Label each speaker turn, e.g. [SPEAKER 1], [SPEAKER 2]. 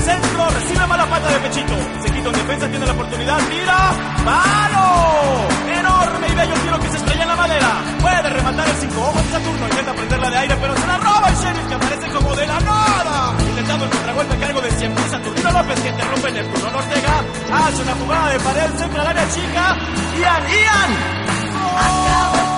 [SPEAKER 1] centro, recibe mala pata de pechito. Se quita en defensa, tiene la oportunidad, tira. ¡Palo! Enorme y bello tiro que se estrella en la madera. Puede rematar el 5 ojos de Saturno. Intenta prenderla de aire, pero se la roba el Sheriff, que aparece como de la nada. Intentando el contragolpe a cargo de siempre Saturnino López, que interrumpe Neptuno Ortega. Hace una jugada de pared, centra al área chica. Ian.
[SPEAKER 2] Acabó.